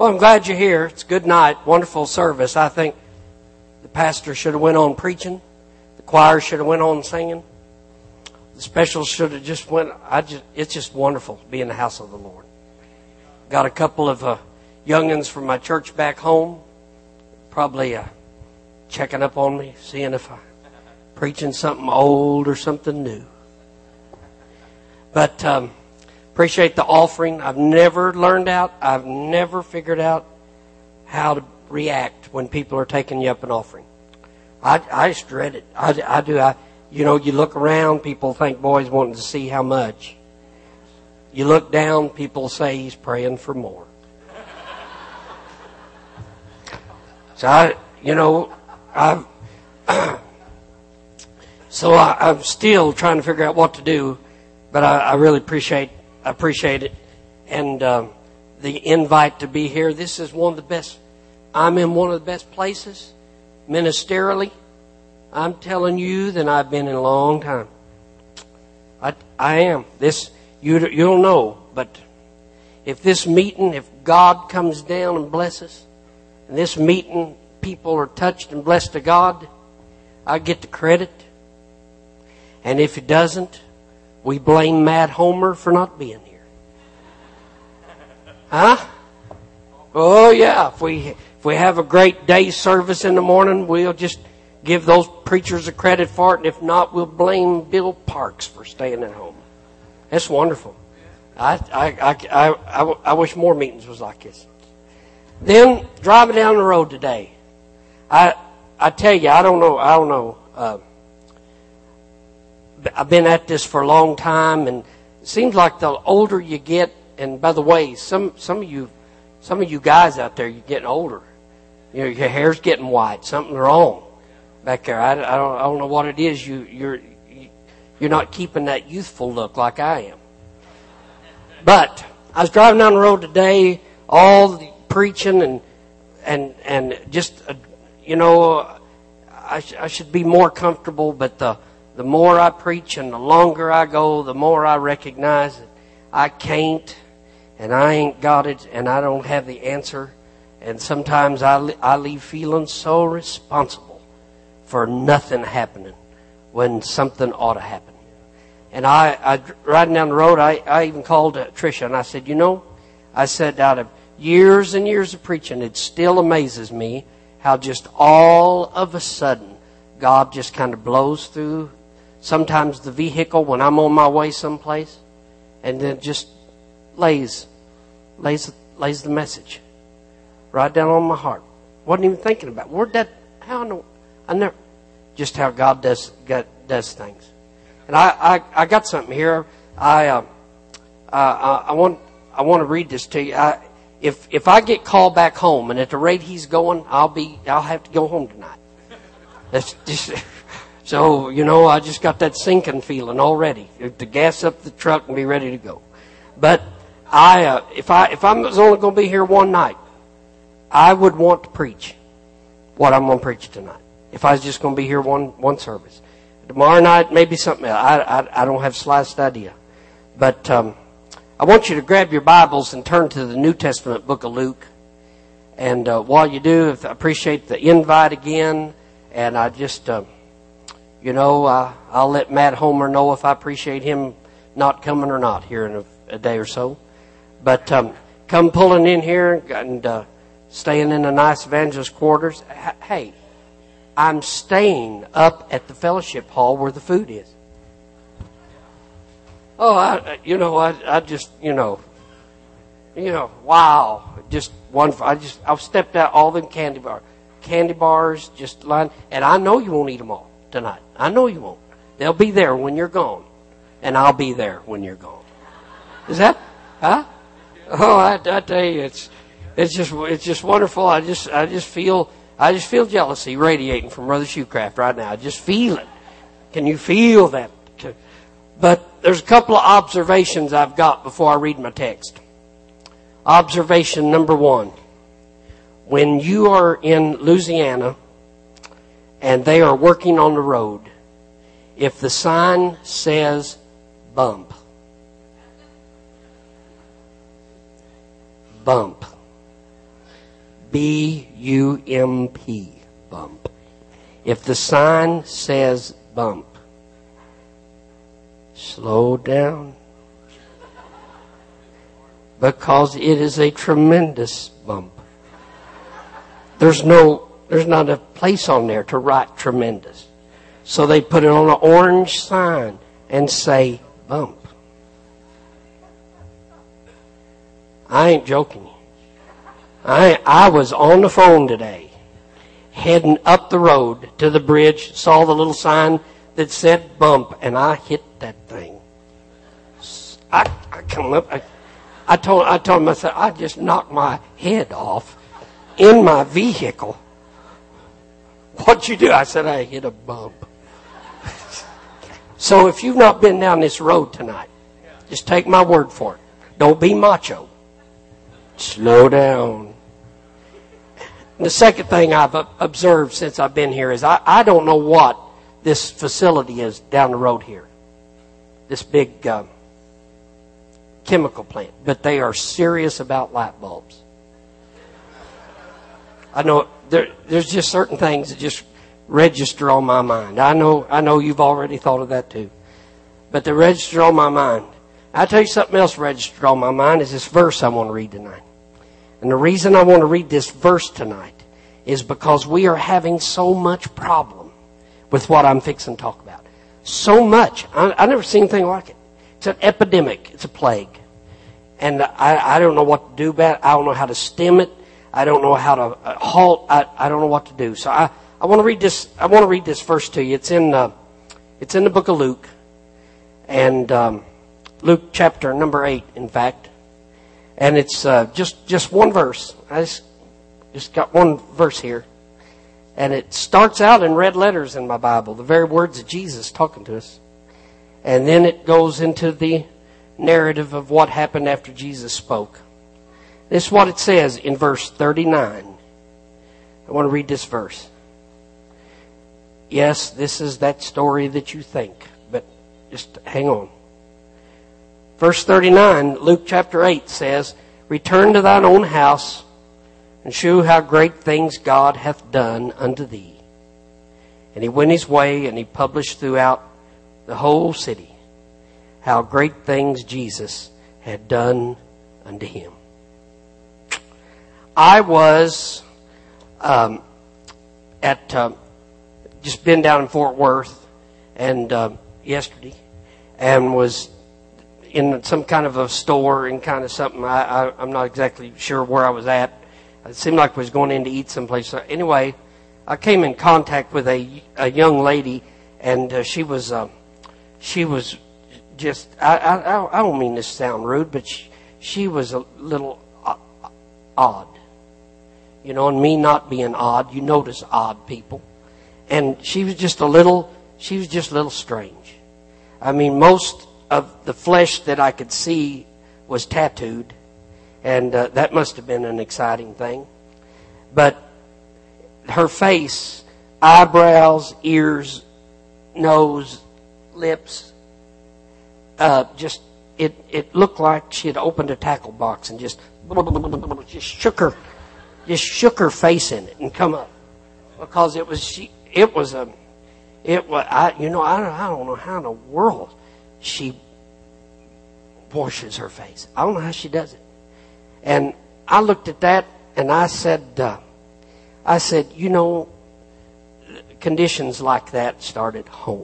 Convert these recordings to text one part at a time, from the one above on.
Well, I'm glad you're here. It's a good night. Wonderful service. I think the pastor should have went on preaching. The choir should have went on singing. The specials should have just went. It's just wonderful to be in the house of the Lord. Got a couple of youngins from my church back home. Probably checking up on me, seeing if I'm preaching something old or something new. But appreciate the offering. I've never figured out how to react when people are taking you up an offering. I just dread it. I do. You look around, people think, boy, he's wanting to see how much. You look down, people say he's praying for more. So I'm still trying to figure out what to do, but I really appreciate it. And the invite to be here. This is one of the best. I'm in one of the best places ministerially. I'm telling you that I've been in a long time. I am. This you don't know, but if God comes down and blesses, and this meeting people are touched and blessed to God, I get the credit. And if it doesn't, we blame Matt Homer for not being here. Huh? Oh yeah. If we have a great day service in the morning, we'll just give those preachers a credit for it, and if not, we'll blame Bill Parks for staying at home. That's wonderful. I wish more meetings was like this. Then driving down the road today, I tell you, I don't know. I've been at this for a long time, and it seems like the older you get. And by the way, some of you guys out there, you're getting older. Your hair's getting white. Something's wrong back there. I don't know what it is. You're not keeping that youthful look like I am. But I was driving down the road today, all the preaching and just I should be more comfortable. But the more I preach and the longer I go, the more I recognize that I can't, and I ain't got it, and I don't have the answer. And sometimes I leave feeling so responsible for nothing happening when something ought to happen. And I riding down the road, I even called Tricia, and I said, out of years and years of preaching, it still amazes me how just all of a sudden God just kind of blows through sometimes the vehicle when I'm on my way someplace, and then just lays the message right down on my heart. Wasn't even thinking about it. Just how God does things. And I got something here. I want to read this to you. If I get called back home, and at the rate he's going, I'll have to go home tonight. That's just, so I just got that sinking feeling already. To gas up the truck and be ready to go. But if I was only going to be here one night, I would want to preach what I'm going to preach tonight. If I was just going to be here one service. Tomorrow night, maybe something else. I don't have the slightest idea. But I want you to grab your Bibles and turn to the New Testament book of Luke. And while you do, I appreciate the invite again. And I just, I'll let Matt Homer know if I appreciate him not coming or not here in a day or so. But come pulling in here and staying in the nice evangelist quarters. Hey, I'm staying up at the fellowship hall where the food is. Oh, I just, wow. Just wonderful. I've stepped out all them candy bars, just line. And I know you won't eat them all tonight. I know you won't. They'll be there when you're gone. And I'll be there when you're gone. Is that, huh? Oh, I tell you, it's just wonderful. I just feel jealousy radiating from Brother Shoecraft right now. I just feel it. Can you feel that? But there's a couple of observations I've got before I read my text. Observation number 1. When you are in Louisiana and they are working on the road, if the sign says bump, B-U-M-P, bump. If the sign says bump, slow down. Because it is a tremendous bump. There's not a place on there to write tremendous. So they put it on an orange sign and say bump. I ain't joking. I was on the phone today, heading up the road to the bridge, saw the little sign that said bump, and I hit that thing. I come up, I told him, I said, I just knocked my head off in my vehicle. What'd you do? I said, I hit a bump. So if you've not been down this road tonight, just take my word for it. Don't be macho. Slow down. And the second thing I've observed since I've been here is I don't know what this facility is down the road here. This big chemical plant. But they are serious about light bulbs. I know there's just certain things that just register on my mind. I know you've already thought of that too. But they register on my mind. I'll tell you something else registered on my mind is this verse I want to read tonight. And the reason I want to read this verse tonight is because we are having so much problem with what I'm fixing to talk about. So much. I've never seen anything like it. It's an epidemic. It's a plague. And I don't know what to do about it. I don't know how to stem it. I don't know how to halt. I don't know what to do. So I want to read this. I want to read this verse to you. It's in the book of Luke, and Luke chapter number 8, in fact. And it's just one verse. I just got one verse here, and it starts out in red letters in my Bible, the very words of Jesus talking to us, and then it goes into the narrative of what happened after Jesus spoke. This is what it says in verse 39. I want to read this verse. Yes, this is that story that you think, but just hang on. Verse 39, Luke chapter 8 says, Return to thine own house, and shew how great things God hath done unto thee. And he went his way, and he published throughout the whole city how great things Jesus had done unto him. I was just been down in Fort Worth and yesterday, and was in some kind of a store and kind of something. I'm not exactly sure where I was at. It seemed like I was going in to eat someplace. So anyway, I came in contact with a young lady, and she was just, I don't mean this to sound rude, but she was a little odd. You know, and me not being odd, you notice odd people. And she was just a little strange. I mean, most of the flesh that I could see was tattooed, and that must have been an exciting thing. But her face, eyebrows, ears, nose, lips, it looked like she had opened a tackle box and just shook her face in it and come up, because I don't know how in the world she washes her face. I don't know how she does it. And I looked at that and I said, you know, conditions like that start at home.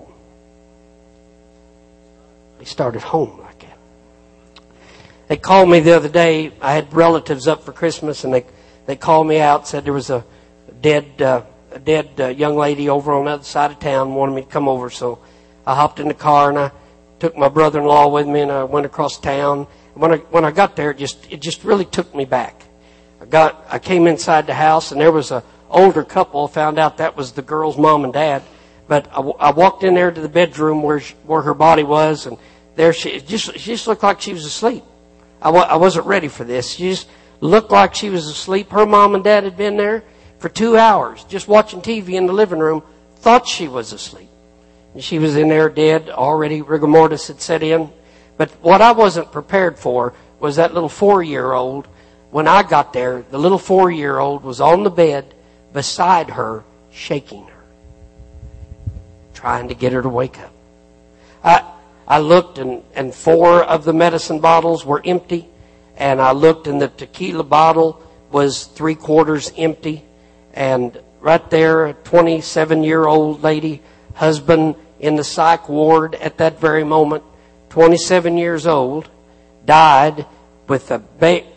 They start at home like that. They called me the other day. I had relatives up for Christmas, and they called me out, said there was a dead young lady over on the other side of town, wanted me to come over. So I hopped in the car and I took my brother-in-law with me, and I went across town. When I got there, it just really took me back. I came inside the house, and there was an older couple. Found out that was the girl's mom and dad. But I walked in there to the bedroom where her body was, and there she just looked like she was asleep. I wasn't ready for this. She just looked like she was asleep. Her mom and dad had been there for 2 hours just watching TV in the living room, thought she was asleep. And she was in there dead already. Rigor mortis had set in. But what I wasn't prepared for was that little 4-year-old when I got there, the little 4-year-old was on the bed beside her, shaking her, trying to get her to wake up. I looked, and 4 of the medicine bottles were empty. And I looked, and the tequila bottle was 3/4 empty. And right there, a 27-year-old lady, husband in the psych ward at that very moment, 27 years old, died with a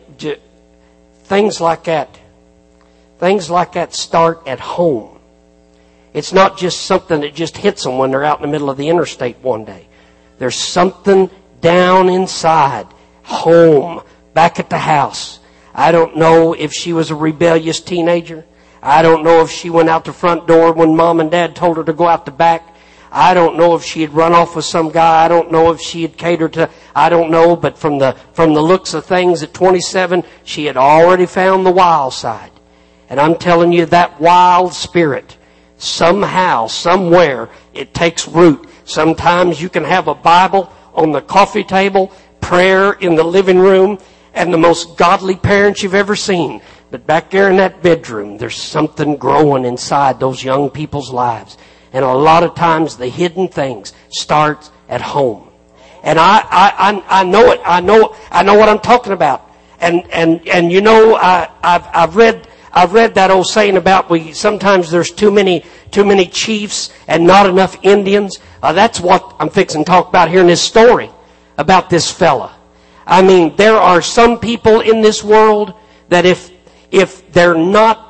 things like that. Things like that start at home. It's not just something that just hits them when they're out in the middle of the interstate one day. There's something down inside, home, back at the house. I don't know if she was a rebellious teenager. I don't know if she went out the front door when mom and dad told her to go out the back. I don't know if she had run off with some guy. I don't know if she had catered to, I don't know, but from the looks of things at 27, she had already found the wild side. And I'm telling you, that wild spirit, somehow, somewhere, it takes root. Sometimes you can have a Bible on the coffee table, prayer in the living room, and the most godly parents you've ever seen. But back there in that bedroom, there's something growing inside those young people's lives. And a lot of times the hidden things starts at home. And I know it. I know what I'm talking about. And you know, I've read that old saying about sometimes there's too many chiefs and not enough Indians. That's what I'm fixing to talk about here in this story about this fella. I mean, there are some people in this world that if they are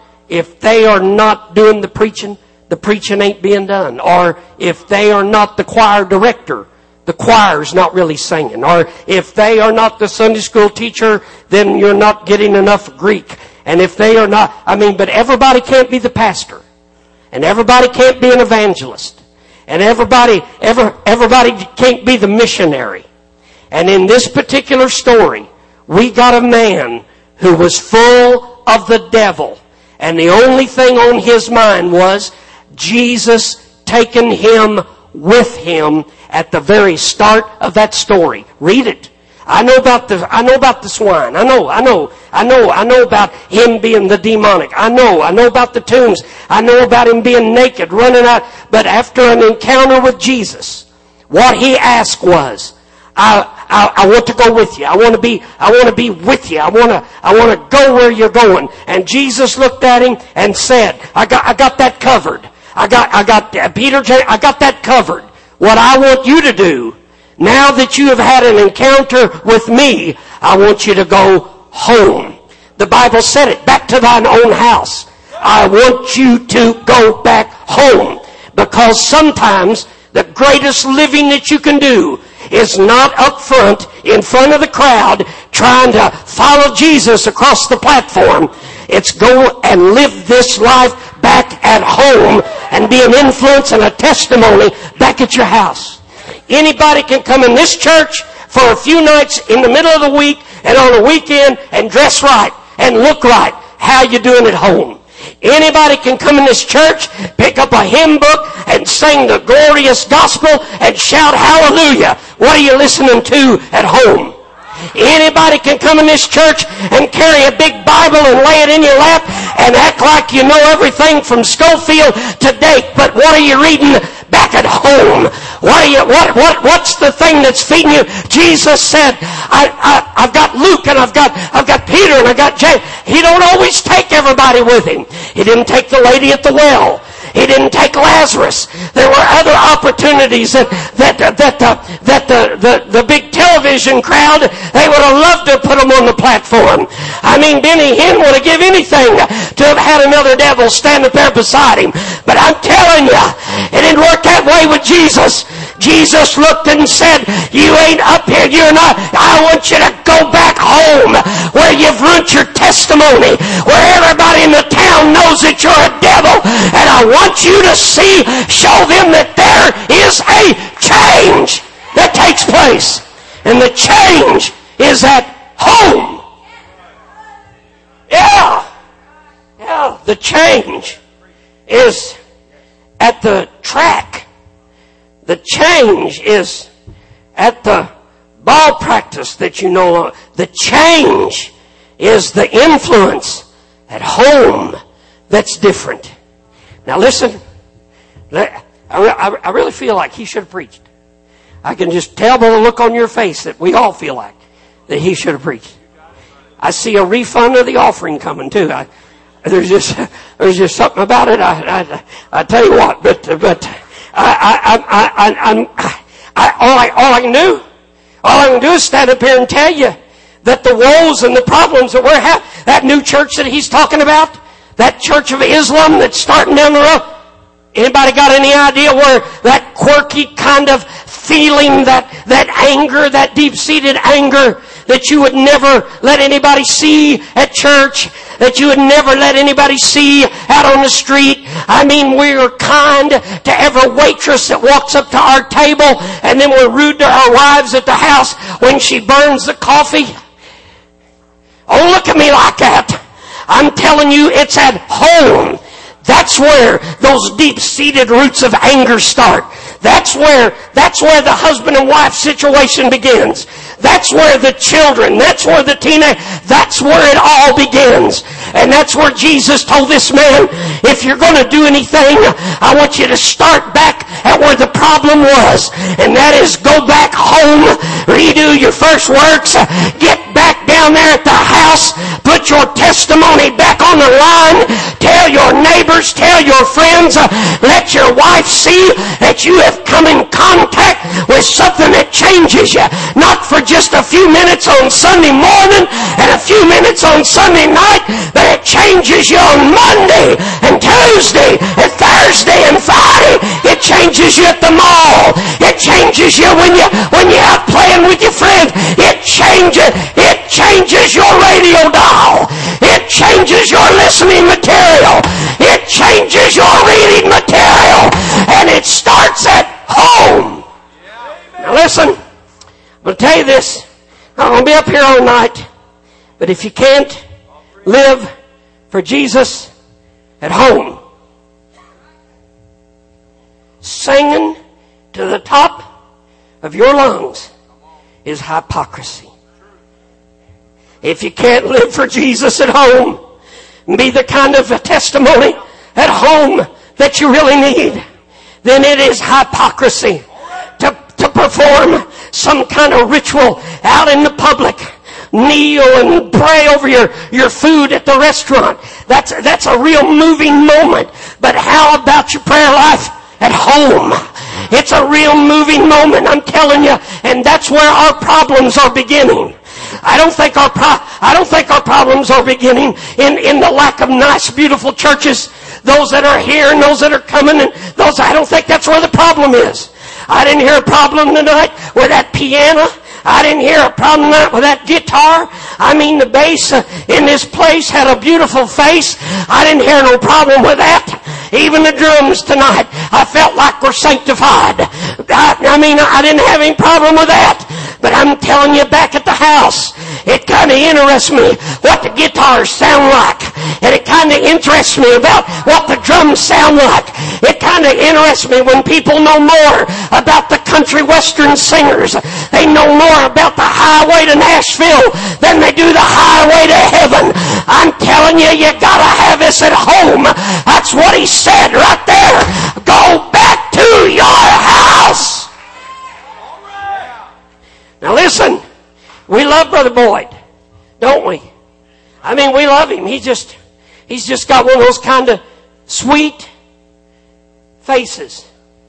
not doing the preaching ain't being done. Or if they are not the choir director, the choir's not really singing. Or if they are not the Sunday school teacher, then you're not getting enough Greek. And if they are not, but everybody can't be the pastor. And everybody can't be an evangelist. And everybody can't be the missionary. And in this particular story, we got a man who was full of the devil. And the only thing on his mind was Jesus taking him with him at the very start of that story. Read it. I know about the swine. I know about him being the demonic. I know about the tombs. I know about him being naked, running out. But after an encounter with Jesus, what he asked was, I want to go with you. I want to be with you. I want to go where you're going. And Jesus looked at him and said, I got that covered. Peter, I got that covered. What I want you to do, now that you have had an encounter with me, I want you to go home. The Bible said it, back to thine own house. I want you to go back home. Because sometimes the greatest living that you can do is not up front, in front of the crowd, trying to follow Jesus across the platform. It's go and live this life back at home and be an influence and a testimony back at your house. Anybody can come in this church for a few nights in the middle of the week and on the weekend and dress right and look right. How you doing at home? Anybody can come in this church, pick up a hymn book, and sing the glorious gospel and shout hallelujah. What are you listening to at home? Anybody can come in this church and carry a big Bible and lay it in your lap and act like you know everything from Schofield to Dake. But what are you reading back at home? What's the thing that's feeding you? Jesus said, I've got Luke and I've got Peter and I've got James. He don't always take everybody with him. He didn't take the lady at the well. He didn't take Lazarus. There were other opportunities that the big television crowd, they would have loved to put him on the platform. Benny Hinn would have given anything to have had another devil stand up there beside him. But I'm telling you, it didn't work that way with Jesus. Jesus looked and said, you ain't up here, you're not. I want you to go back home where you've ruined your testimony, where everybody in the town knows that you're a devil, and I want you to show them that there is a change that takes place. And the change is at home. Yeah, the change is at the track. The change is at the ball practice that you know. The change is the influence at home that's different. Now listen, I really feel like he should have preached. I can just tell by the look on your face that we all feel like that he should have preached. I see a refund of the offering coming too. There's just something about it. I tell you what, but all I can do is stand up here and tell you that the woes and the problems that we're having, that new church that he's talking about, that Church of Islam that's starting down the road, anybody got any idea where that quirky kind of feeling, that anger, that deep-seated anger that you would never let anybody see at church, that you would never let anybody see out on the street. I mean, we're kind to every waitress that walks up to our table, and then we're rude to our wives at the house when she burns the coffee. Oh, look at me like that. I'm telling you, it's at home. That's where those deep-seated roots of anger start. That's where the husband and wife situation begins. That's where the children, that's where the teenage, that's where it all begins. And that's where Jesus told this man, if you're going to do anything, I want you to start back at where the problem was. And that is go back home, redo your first works, get back down there at the house, put your testimony back on the line, tell your neighbors, tell your friends, let your wife see that you have come in contact with something that changes you. Not for just a few minutes on Sunday morning and a few minutes on Sunday night, but it changes you on Monday and Tuesday and Thursday and Friday. It changes you at the mall. It changes you when you're out playing with your friends. It changes your radio dial. It changes your listening material. It changes your reading material. And it starts at home. Now listen, I'm going to tell you this. I'm going to be up here all night. But if you can't live for Jesus at home, singing to the top of your lungs is hypocrisy. If you can't live for Jesus at home and be the kind of a testimony at home that you really need, then it is hypocrisy to perform some kind of ritual out in the public. Kneel and pray over your food at the restaurant. That's a real moving moment. But how about your prayer life at home? It's a real moving moment, I'm telling you. And that's where our problems are beginning. I don't think our problems are beginning in the lack of nice, beautiful churches. Those that are here and those that are coming, and I don't think that's where the problem is. I didn't hear a problem tonight with that piano. I didn't hear a problem tonight with that guitar. I mean, the bass in this place had a beautiful face. I didn't hear no problem with that. Even the drums tonight, I felt like we're sanctified. I didn't have any problem with that. But I'm telling you, back at the house, it kind of interests me what the guitars sound like. And it kind of interests me about what the drums sound like. It kind of interests me when people know more about the country western singers. They know more about the highway to Nashville than they do the highway to heaven. I'm telling you, you gotta have this at home. That's what he said right there. Go back to your house. Now listen, we love Brother Boyd, don't we? I mean, we love him. He's just got one of those kind of sweet faces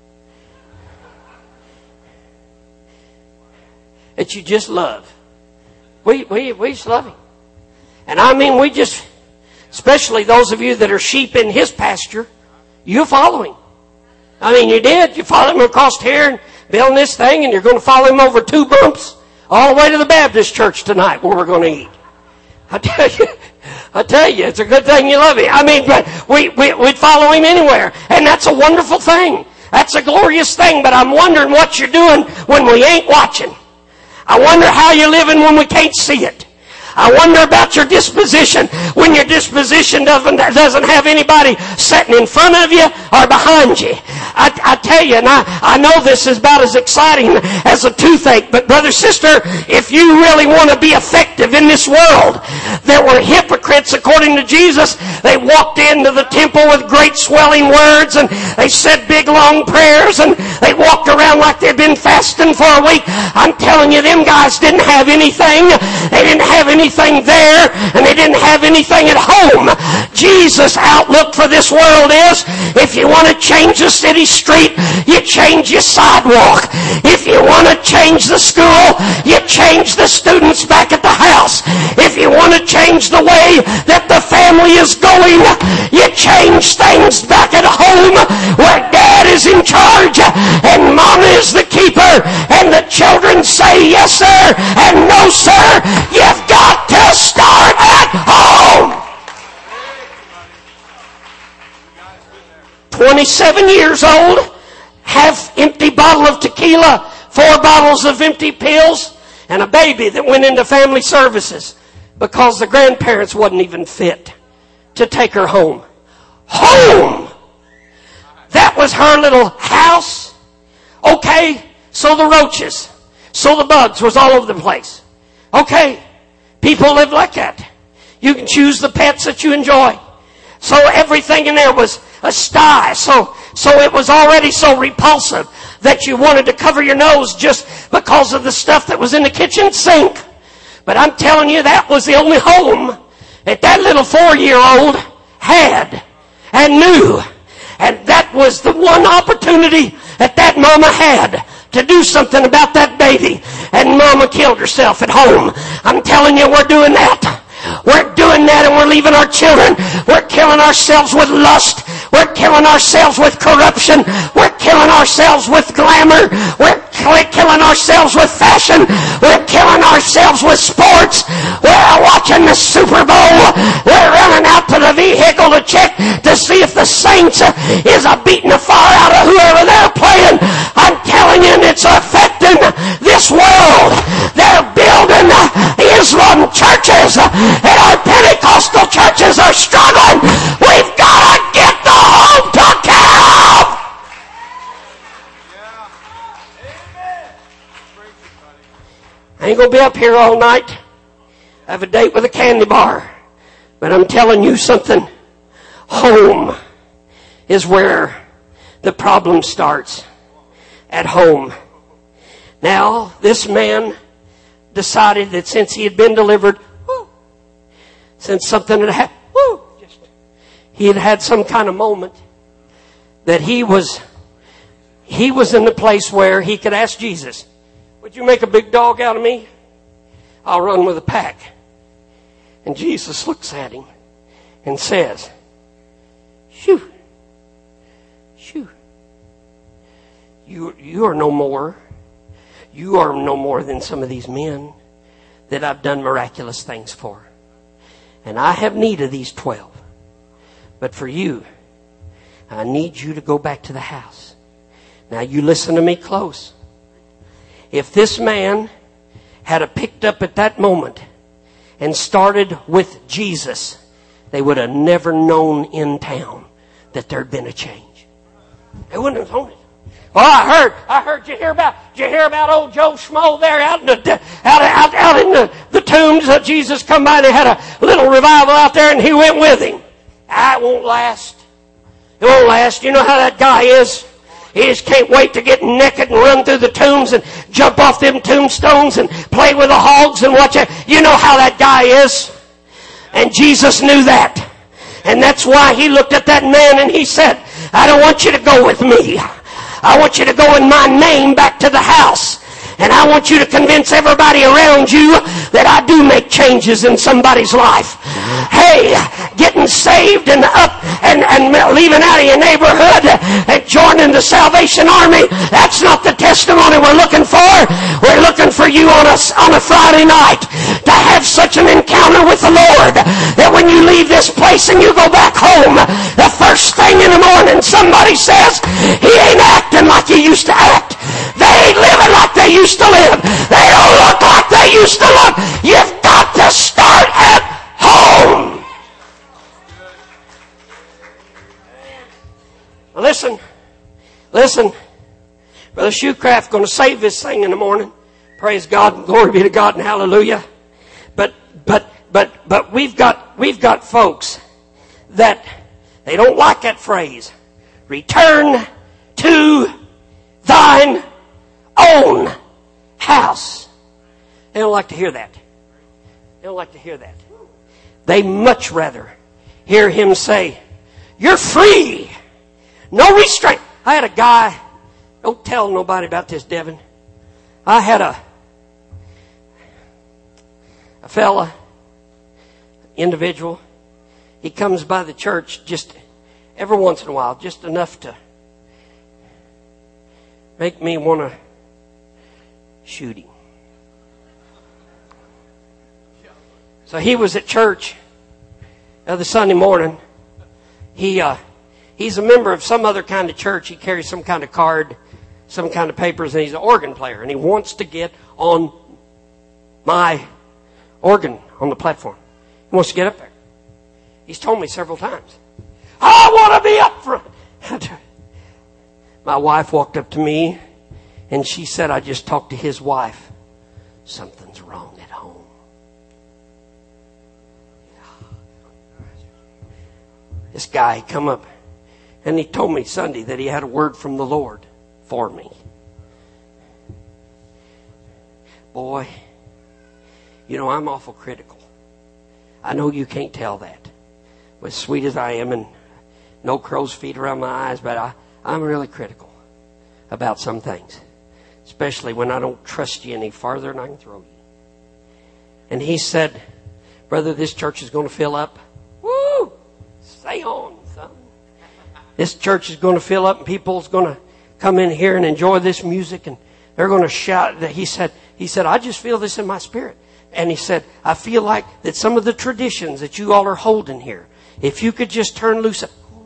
that you just love. We just love him. And I mean, we just, especially those of you that are sheep in his pasture, you follow him. I mean, you did. You followed him across here and building this thing, and you're going to follow him over 2 bumps all the way to the Baptist church tonight where we're going to eat. I tell you, it's a good thing you love him. I mean, but we'd follow him anywhere. And that's a wonderful thing. That's a glorious thing. But I'm wondering what you're doing when we ain't watching. I wonder how you're living when we can't see it. I wonder about your disposition when your disposition doesn't have anybody sitting in front of you or behind you. I tell you, and I know this is about as exciting as a toothache, but brother, sister, if you really want to be effective in this world, there were hypocrites according to Jesus. They walked into the temple with great swelling words, and they said big long prayers, and they walked around like they'd been fasting for a week. I'm telling you, them guys didn't have anything. They didn't have anything there, and they didn't have anything at home. Jesus' outlook for this world is, if you want to change the city street, you change your sidewalk. If you want to change the school, you change the students back at the house. If you want to change the way that the family is going, you change things back at home where dad is in charge and mama is the keeper, and the children say yes sir and no sir. You've got to start at home. 27 years old, half empty bottle of tequila, 4 bottles of empty pills, and a baby that went into family services because the grandparents wasn't even fit to take her home. Home! That was her little house. Okay, so the roaches, so the bugs was all over the place. Okay, people live like that. You can choose the pets that you enjoy. So everything in there was a sty. So it was already so repulsive that you wanted to cover your nose just because of the stuff that was in the kitchen sink. But I'm telling you, that was the only home that that little 4-year-old had and knew. And that was the one opportunity that that mama had to do something about that baby. And mama killed herself at home. I'm telling you, we're doing that. We're doing that, and we're leaving our children. We're killing ourselves with lust. We're killing ourselves with corruption. We're killing ourselves with glamour. We're killing ourselves with fashion. We're killing ourselves with sports. We're watching the Super Bowl. We're running out to the vehicle to check to see if the Saints is beating the fire out of whoever they're playing. I'm telling you, it's affecting this world. They're building Islam churches, and our Pentecostal churches are struggling. We've got to get the home to count. I ain't going to be up here all night. I have a date with a candy bar. But I'm telling you something. Home is where the problem starts. At home. Now, this man decided that since he had been delivered, since something had happened, he had had some kind of moment that he was in the place where he could ask Jesus, would you make a big dog out of me? I'll run with a pack. And Jesus looks at him and says, shoo. You are no more. You are no more than some of these men that I've done miraculous things for. And I have need of these 12. But for you, I need you to go back to the house. Now you listen to me close. If this man had picked up at that moment and started with Jesus, they would have never known in town that there'd been a change. They wouldn't have known it. Well, I heard did you hear about old Joe Schmo there out in the tombs that Jesus come by and they had a little revival out there and he went with him. It won't last. It won't last. You know how that guy is? He just can't wait to get naked and run through the tombs and jump off them tombstones and play with the hogs and watch it. You know how that guy is. And Jesus knew that. And that's why he looked at that man and he said, I don't want you to go with me. I want you to go in my name back to the house. And I want you to convince everybody around you that I do make changes in somebody's life. Hey, getting saved and up and leaving out of your neighborhood and joining the Salvation Army, that's not the testimony we're looking for. We're looking for you on a Friday night to have such an encounter with the Lord that when you leave this place and you go back home, the first thing in the morning somebody says, he ain't acting like he used to act. They ain't living like they used to live. They don't look like they used to look. You've got to start at home. Now listen, Listen, Brother Shoecraft going to save this thing in the morning. Praise God and glory be to God and hallelujah. But we've got folks that they don't like that phrase. Return to thine own house. They don't like to hear that. They don't like to hear that. They much rather hear him say, you're free. No restraint. I had a guy, don't tell nobody about this, Devin. I had a fella, individual. He comes by the church just every once in a while, just enough to make me want to shoot him. So he was at church the other Sunday morning. He's a member of some other kind of church. He carries some kind of card, some kind of papers, and he's an organ player. And he wants to get on my organ on the platform. He wants to get up there. He's told me several times, I want to be up front. My wife walked up to me and she said, I just talked to his wife. Something's wrong at home. This guy come up and he told me Sunday that he had a word from the Lord for me. Boy, you know, I'm awful critical. I know you can't tell that. As sweet as I am and no crow's feet around my eyes, but I'm really critical about some things. Especially when I don't trust you any farther than I can throw you. And he said, brother, this church is going to fill up. Woo! Stay on, son. This church is going to fill up and people's going to come in here and enjoy this music and they're going to shout. He said, I just feel this in my spirit. And he said, I feel like that some of the traditions that you all are holding here, if you could just turn loose.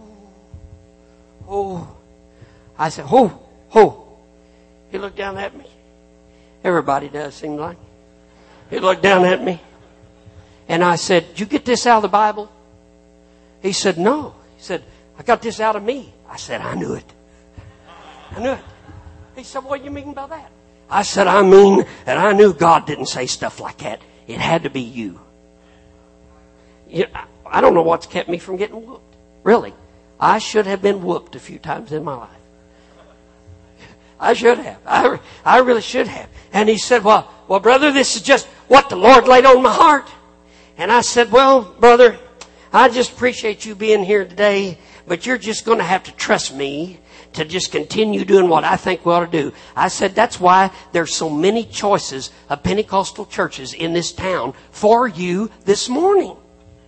Oh. I said, oh. He looked down at me. Everybody does, seem like. He looked down at me. And I said, did you get this out of the Bible? He said, no. He said, I got this out of me. I said, I knew it. I knew it. He said, what do you mean by that? I said, I mean that I knew God didn't say stuff like that. It had to be you. I don't know what's kept me from getting whooped. Really. I should have been whooped a few times in my life. I should have. I really should have. And he said, well, brother, this is just what the Lord laid on my heart. And I said, well, brother, I just appreciate you being here today, but you're just going to have to trust me to just continue doing what I think we ought to do. I said, that's why there's so many choices of Pentecostal churches in this town for you this morning.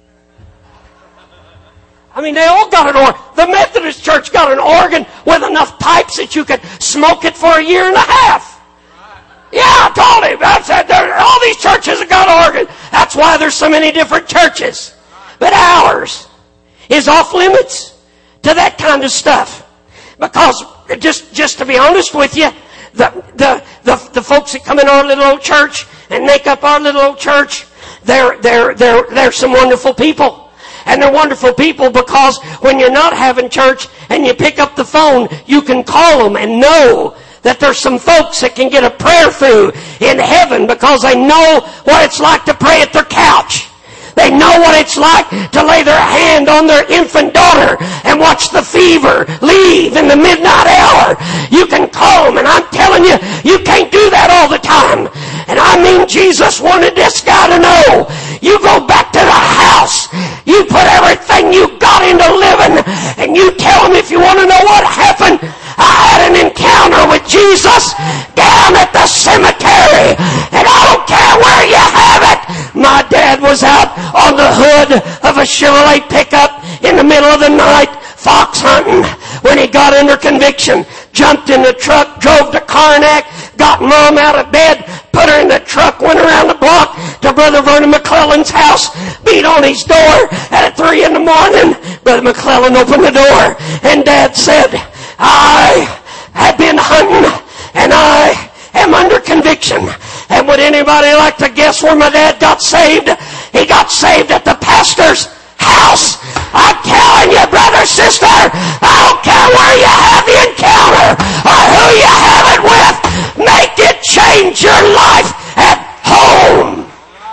I mean, they all got an organ. The Methodist Church got an organ with enough pipes that you could smoke it for a year and a half. Yeah, I told him. I said, all these churches have got organ. That's why there's so many different churches. But ours is off limits to that kind of stuff. Because, just to be honest with you, the folks that come in our little old church and make up our little old church, they're some wonderful people. And they're wonderful people because when you're not having church and you pick up the phone, you can call them and know that there's some folks that can get a prayer through in heaven because they know what it's like to pray at their couch. They know what it's like to lay their hand on their infant daughter and watch the fever leave in the midnight hour. You can call them, and I'm telling you, you can't do that all the time. And I mean, Jesus wanted this guy to know, you go back to the house, you put everything you got into living, and you tell them if you want to know what happened. I had an encounter with Jesus down at the cemetery, and I don't care where you have it. My dad was out on the hood of a Chevrolet pickup in the middle of the night, fox hunting, when he got under conviction, jumped in the truck, drove to Karnak, got Mom out of bed, put her in the truck, went around the block to Brother Vernon McClellan's house, beat on his door at 3 a.m. Brother McClellan opened the door, and Dad said, I have been hunting, and I am under conviction. And would anybody like to guess where my dad got saved? He got saved at the pastor's house. I'm telling you, brother, sister, I don't care where you have the encounter. change your life at home.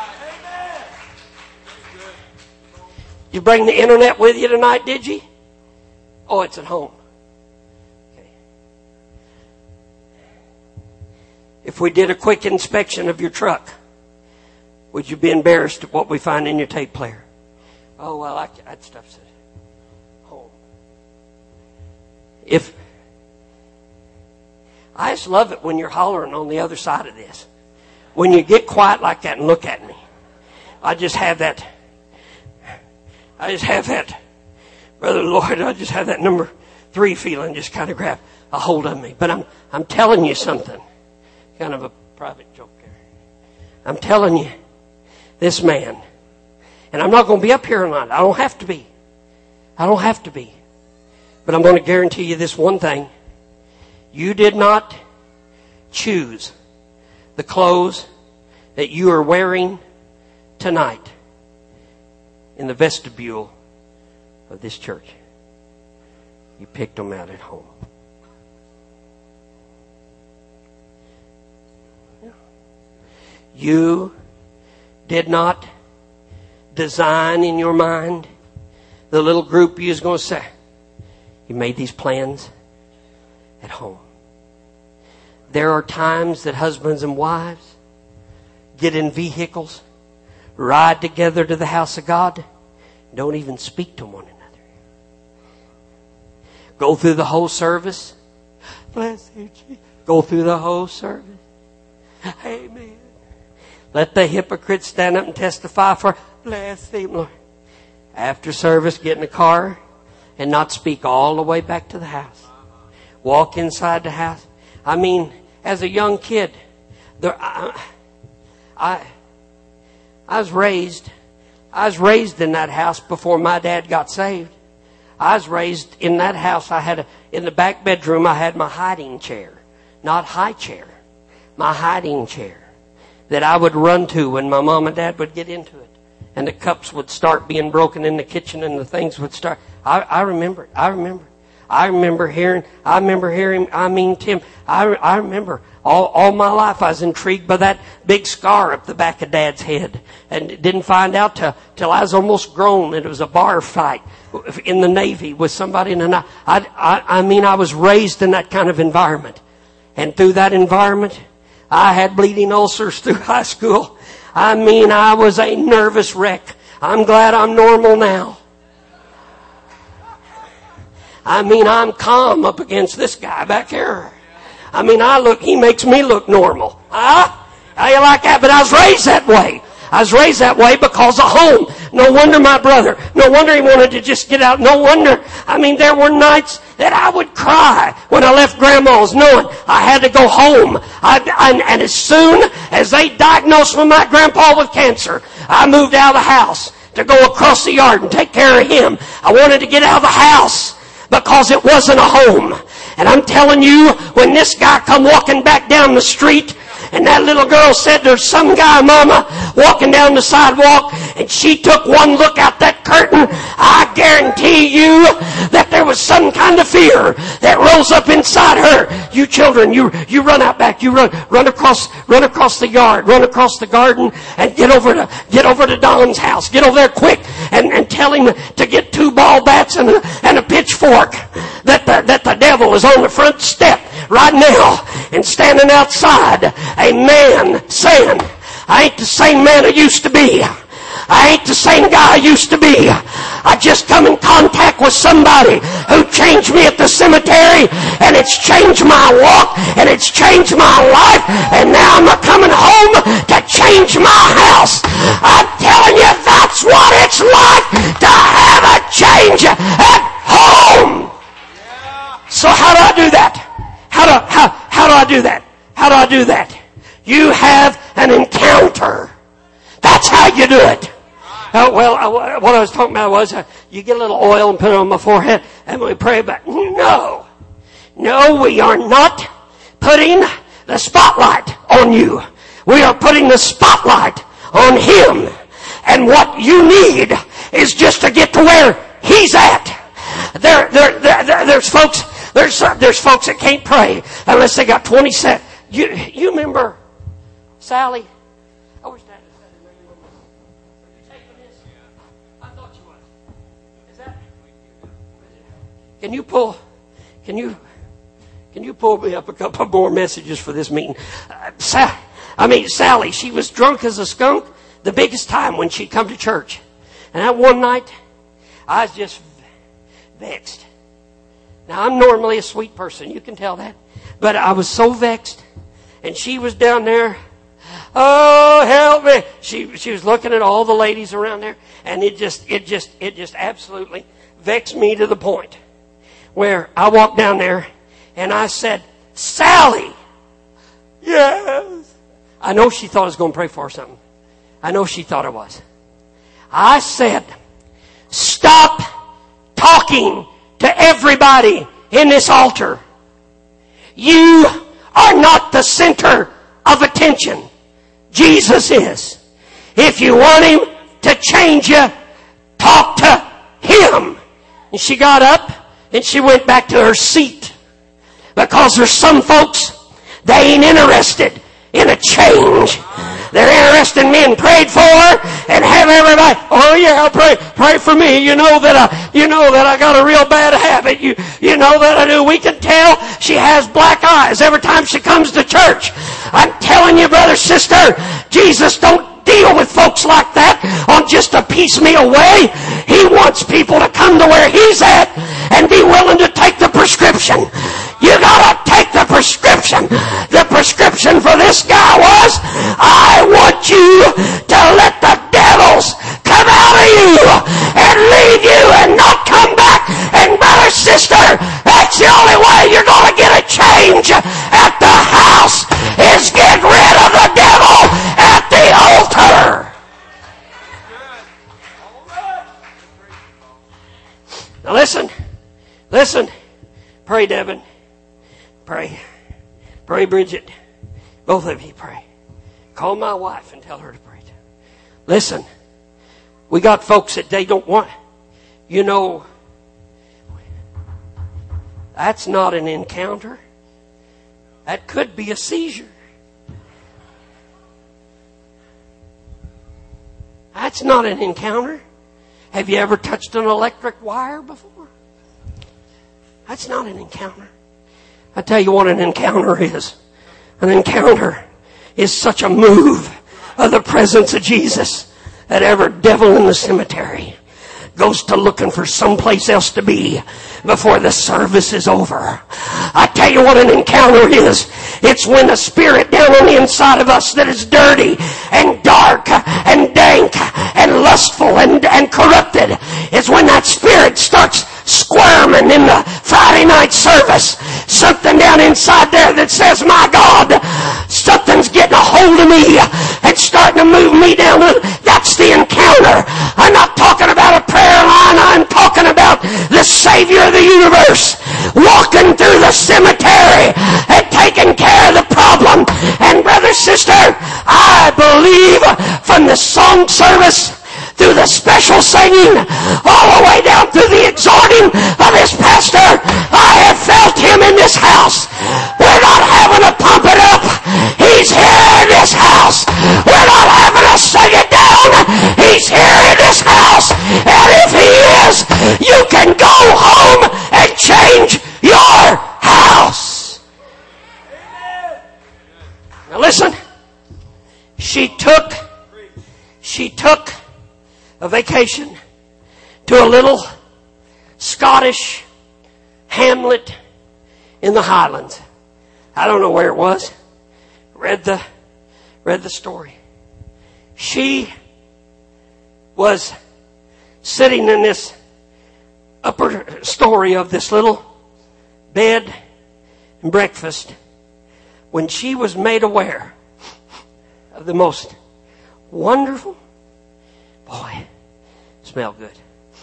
You bring the internet with you tonight, did you? Oh, it's at home. Okay. If we did a quick inspection of your truck, would you be embarrassed at what we find in your tape player? Oh, well, that stuff's at home. I just love it when you're hollering on the other side of this. When you get quiet like that and look at me. I just have that, Brother Lord, I just have that number 3 feeling just kind of grab a hold of me. But I'm telling you something. Kind of a private joke there. I'm telling you, this man, and I'm not going to be up here tonight. I don't have to be. But I'm going to guarantee you this one thing. You did not choose the clothes that you are wearing tonight in the vestibule of this church. You picked them out at home. You did not design in your mind the little group you was going to say. You made these plans at home. There are times that husbands and wives get in vehicles, ride together to the house of God, don't even speak to one another. Go through the whole service. Bless you, Jesus. Go through the whole service. Amen. Let the hypocrites stand up and testify for, bless thee, Lord. After service, get in the car and not speak all the way back to the house. Walk inside the house. I mean, as a young kid, I was raised in that house before my dad got saved. I was raised in that house. In the back bedroom, I had my hiding chair. Not high chair. My hiding chair. That I would run to when my mom and dad would get into it. And the cups would start being broken in the kitchen and the things would start. I remember. I remember hearing, Tim, I remember all my life I was intrigued by that big scar up the back of Dad's head. And didn't find out till I was almost grown that it was a bar fight in the Navy with somebody. And I was raised in that kind of environment. And through that environment, I had bleeding ulcers through high school. I was a nervous wreck. I'm glad I'm normal now. I'm calm up against this guy back here. He makes me look normal. How you like that? But I was raised that way. I was raised that way because of home. No wonder my brother, no wonder he wanted to just get out. No wonder. There were nights that I would cry when I left Grandma's knowing I had to go home. And as soon as they diagnosed my grandpa with cancer, I moved out of the house to go across the yard and take care of him. I wanted to get out of the house because it wasn't a home. And I'm telling you, when this guy come walking back down the street, and that little girl said, there's some guy, Mama, walking down the sidewalk, and she took one look out that curtain. I guarantee you that there was some kind of fear that rose up inside her. You children, you run out back, you run across the yard, run across the garden, and get over to Don's house. Get over there quick and tell him to get 2 ball bats and a pitchfork. That the devil is on the front step right now and standing outside. A man saying, I ain't the same man I used to be. I ain't the same guy I used to be. I just come in contact with somebody who changed me at the cemetery, and it's changed my walk, and it's changed my life, and now I'm coming home to change my house. I'm telling you, that's what it's like to have a change at home. So how do I do that? How do I do that? How do I do that? You have an encounter. That's how you do it. What I was talking about was you get a little oil and put it on my forehead and we pray about. No, we are not putting the spotlight on you. We are putting the spotlight on Him. And what you need is just to get to where He's at. There's folks that can't pray unless they got 20 cents. You remember Sally, I wish Dad had said it. Are you taking this? I thought you was. Is that? Can you pull me up a couple more messages for this meeting? Sally, she was drunk as a skunk the biggest time when she'd come to church. And that one night, I was just vexed. Now, I'm normally a sweet person. You can tell that. But I was so vexed. And she was down there. Oh, help me. She was looking at all the ladies around there. And it just absolutely vexed me to the point where I walked down there and I said, Sally. Yes. I know she thought I was going to pray for her or something. I know she thought I was. I said, stop talking to everybody in this altar. You are not the center of attention. Jesus is. If you want Him to change you, talk to Him. And she got up and she went back to her seat. Because there's some folks, they ain't interested in a change. They're interested in being prayed for and have everybody, oh yeah, pray for me. You know that I got a real bad habit. You know that I do. We can tell she has black eyes every time she comes to church. I'm telling you, brother, sister, Jesus don't deal with folks like that on just a piecemeal way. He wants people to come to where He's at and be willing to take the prescription. You gotta take the prescription. The prescription for this guy was, I want you to let the devils come out of you and leave you and not come back. And brother, sister, that's the only way you're gonna get a change at the house, is get rid of the devil at the altar. Now listen. Pray, Devin. Pray, Bridget. Both of you pray. Call my wife and tell her to pray. Listen, we got folks that they don't want. You know, that's not an encounter. That could be a seizure. That's not an encounter. Have you ever touched an electric wire before? That's not an encounter. I tell you what an encounter is. An encounter is such a move of the presence of Jesus that every devil in the cemetery goes to looking for someplace else to be before the service is over. I tell you what an encounter is. It's when the spirit down on the inside of us that is dirty and dark and dank and lustful and corrupted, it's when that spirit starts squirming in the Friday night service. Something down inside there that says, my God, something's getting a hold of me and starting to move me down. That's the encounter. I'm not talking about a prayer line. I'm talking about the Savior of the universe walking through the cemetery and taking care of the problem. And brother, sister, I believe from the song service through the special singing, all the way down through the exhorting of his pastor, I have felt Him in this house. We're not having to pump it up. He's here in this house. We're not having to sing it down. He's here in this house. And if He is, you can go home and change your house. Now listen, she took a vacation to a little Scottish hamlet in the Highlands. I don't know where it was. Read the story. She was sitting in this upper story of this little bed and breakfast when she was made aware of the most wonderful, boy, smelled good.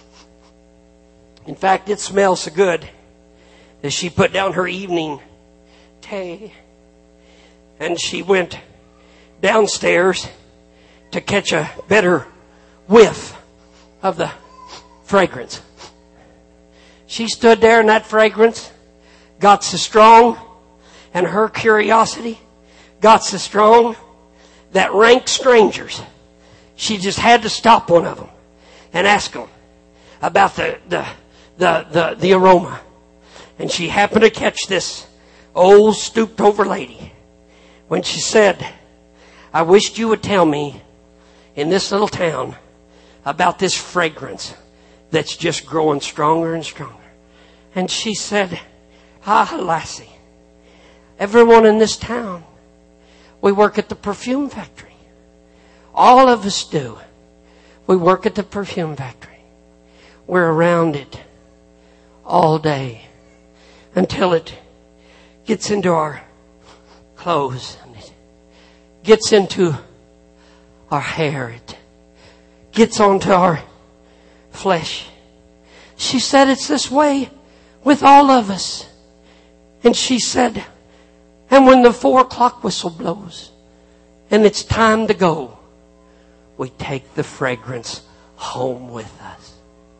In fact, it smells so good that she put down her evening tea and she went downstairs to catch a better whiff of the fragrance. She stood there and that fragrance got so strong, and her curiosity got so strong that rank strangers. She just had to stop one of them and ask them about the aroma. And she happened to catch this old stooped over lady when she said, I wished you would tell me in this little town about this fragrance that's just growing stronger and stronger. And she said, lassie, everyone in this town, we work at the perfume factory. All of us do. We work at the perfume factory. We're around it all day until it gets into our clothes and it gets into our hair. It gets onto our flesh. She said it's this way with all of us. And she said, and when the 4 o'clock whistle blows and it's time to go, we take the fragrance home with us.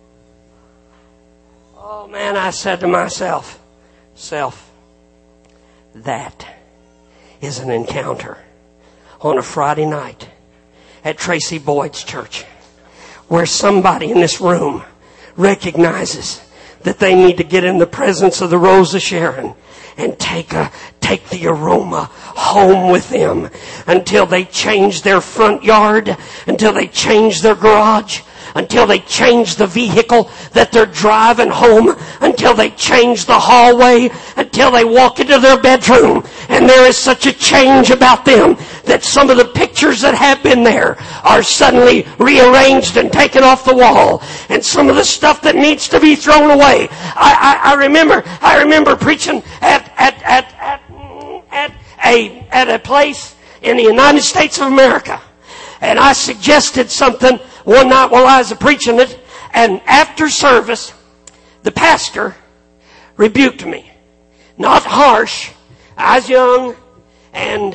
Oh man, I said to myself, that is an encounter on a Friday night at Tracy Boyd's church where somebody in this room recognizes that they need to get in the presence of the Rose of Sharon and take the aroma home with them until they change their front yard, until they change their garage, until they change the vehicle that they're driving home, until they change the hallway, until they walk into their bedroom. And there is such a change about them that some of the pictures that have been there are suddenly rearranged and taken off the wall. And some of the stuff that needs to be thrown away. I remember preaching at a place in the United States of America. And I suggested something one night while I was preaching it. And after service, the pastor rebuked me. Not harsh. I was young and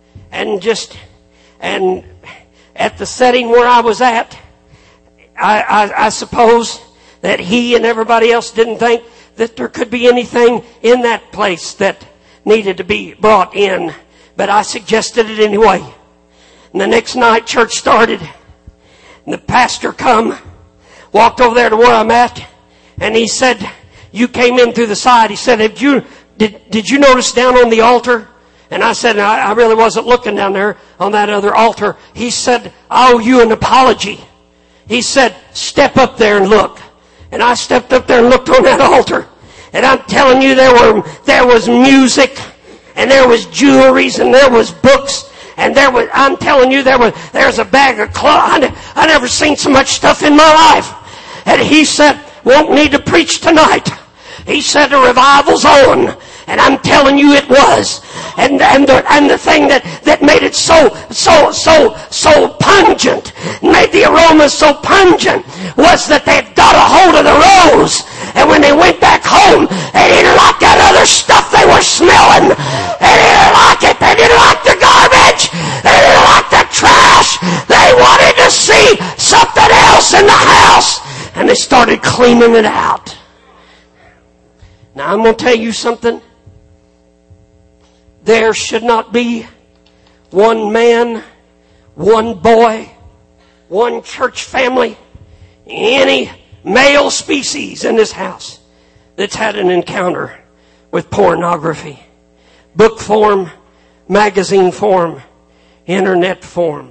at the setting where I was at, I suppose that he and everybody else didn't think that there could be anything in that place that needed to be brought in. But I suggested it anyway. And the next night church started. And the pastor walked over there to where I'm at. And he said, you came in through the side. He said, did you notice down on the altar? And I said, I really wasn't looking down there on that other altar. He said, I owe you an apology. He said, step up there and look. And I stepped up there and looked on that altar. And I'm telling you, there was music, and there was jewelries, and there was books, and I'm telling you, there's a bag of clothes. I never seen so much stuff in my life. And he said, won't need to preach tonight. He said, the revival's on. And I'm telling you it was. And the thing that made it so pungent, made the aroma so pungent, was that they'd got a hold of the rose. And when they went back home, they didn't like that other stuff they were smelling. They didn't like it. They didn't like the garbage. They didn't like the trash. They wanted to see something else in the house. And they started cleaning it out. Now I'm going to tell you something. There should not be one man, one boy, one church family, any male species in this house that's had an encounter with pornography. Book form, magazine form, internet form.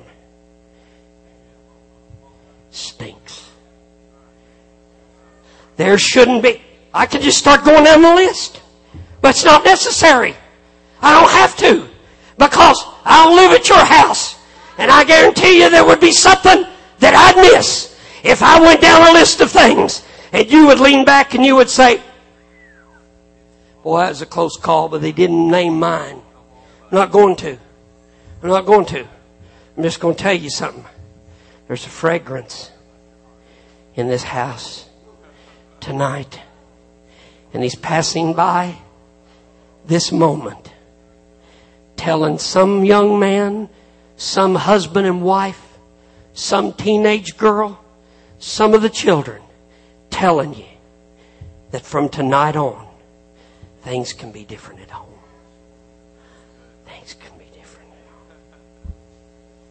Stinks. There shouldn't be. I could just start going down the list. But it's not necessary. I don't have to. Because I'll live at your house. And I guarantee you there would be something that I'd miss if I went down a list of things. And you would lean back and you would say, boy, that was a close call, but they didn't name mine. I'm not going to. I'm just going to tell you something. There's a fragrance in this house tonight. And he's passing by this moment, telling some young man, some husband and wife, some teenage girl, some of the children, telling you that from tonight on, things can be different at home. Things can be different at home.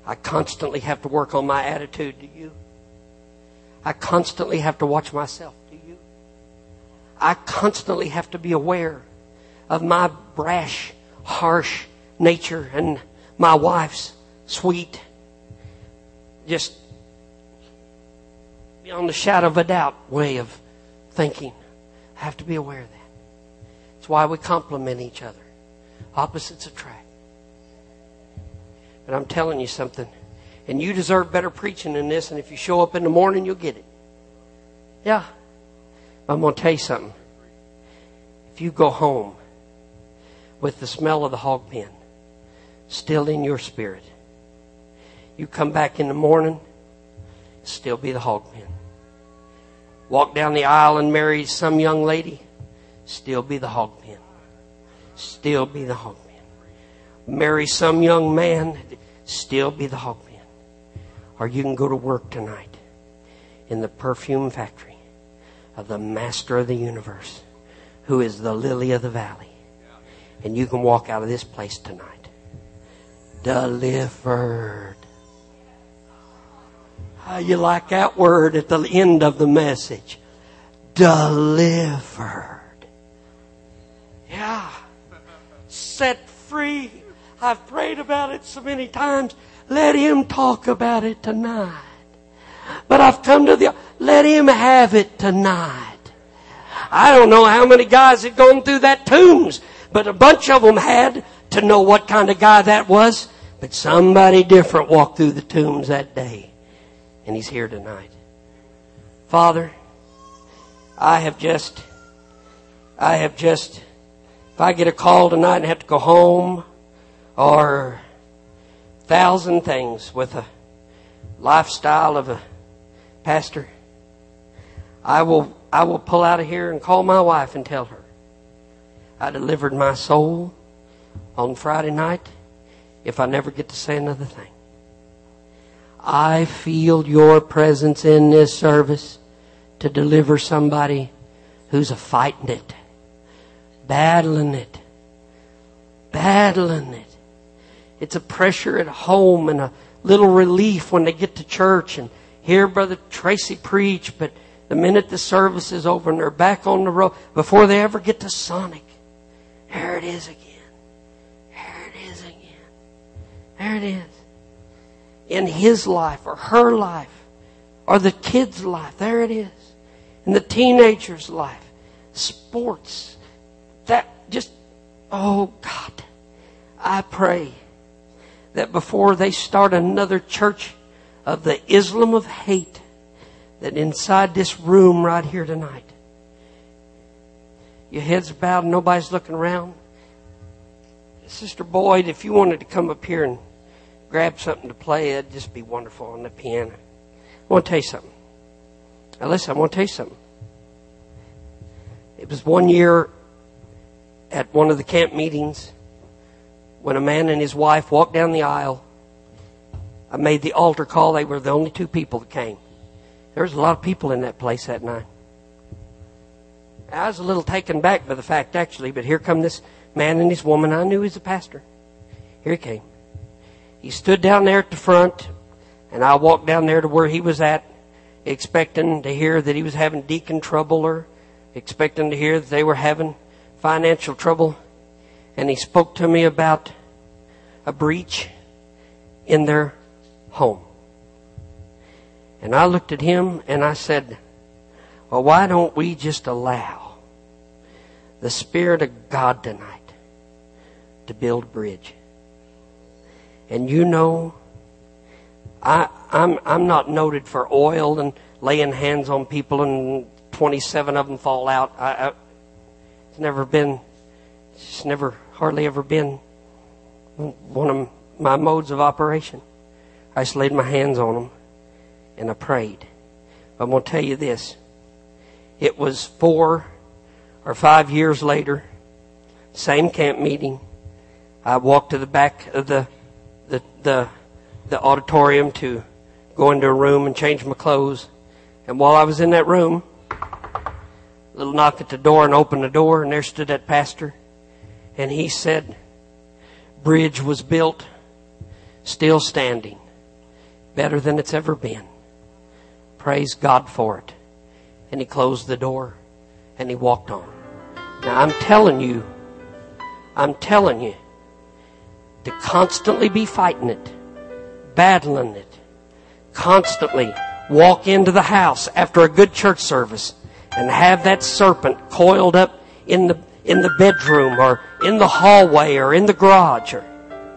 I constantly have to work on my attitude. Do you? I constantly have to watch myself. Do you? I constantly have to be aware of my brash, harsh nature and my wife's sweet, just beyond the shadow of a doubt way of thinking. I have to be aware of that. It's why we complement each other. Opposites attract. But I'm telling you something. And you deserve better preaching than this. And if you show up in the morning, you'll get it. Yeah. I'm going to tell you something. If you go home with the smell of the hog pen still in your spirit, you come back in the morning, still be the hog pen. Walk down the aisle and marry some young lady, still be the hog pen. Still be the hog pen. Marry some young man, still be the hog pen. Or you can go to work tonight in the perfume factory of the master of the universe, who is the lily of the valley. And you can walk out of this place tonight delivered. How you like that word at the end of the message? Delivered. Yeah. Set free. I've prayed about it so many times. Let Him talk about it tonight. But I've come to let Him have it tonight. I don't know how many guys had gone through that tombs, but a bunch of them had to know what kind of guy that was. But somebody different walked through the tombs that day. And He's here tonight. Father, I have just, if I get a call tonight and have to go home, or 1,000 things with a lifestyle of a pastor, I will pull out of here and call my wife and tell her I delivered my soul on Friday night if I never get to say another thing. I feel your presence in this service to deliver somebody who's fighting it, battling it. It's a pressure at home and a little relief when they get to church and hear Brother Tracy preach. But the minute the service is over and they're back on the road, before they ever get to Sonic, there it is again. There it is. In his life or her life or the kid's life, there it is. In the teenager's life, sports, that just, oh God, I pray that before they start another church of the Islam of hate, that inside this room right here tonight, your head's bowed and nobody's looking around. Sister Boyd, if you wanted to come up here and grab something to play, it'd just be wonderful on the piano. I want to tell you something. Now listen, I want to tell you something. It was one year at one of the camp meetings when a man and his wife walked down the aisle. I made the altar call. They were the only two people that came. There was a lot of people in that place that night. I was a little taken back by the fact, actually, but here come this man and his woman. I knew he was a pastor. Here he came. He stood down there at the front, and I walked down there to where he was at, expecting to hear that he was having deacon trouble or expecting to hear that they were having financial trouble. And he spoke to me about a breach in their home. And I looked at him and I said, well, why don't we just allow the Spirit of God tonight to build a bridge? And you know, I'm not noted for oil and laying hands on people and 27 of them fall out. It's never hardly ever been one of my modes of operation. I just laid my hands on them and I prayed. I'm going to tell you this. It was 4 or 5 years later, same camp meeting. I walked to the back of the auditorium to go into a room and change my clothes. And while I was in that room, a little knock at the door and opened the door, and there stood that pastor. And he said, bridge was built, still standing. better than it's ever been. Praise God for it. And he closed the door and he walked on. Now I'm telling you, to constantly be fighting it, battling it, constantly walk into the house after a good church service and have that serpent coiled up in the bedroom or in the hallway or in the garage, or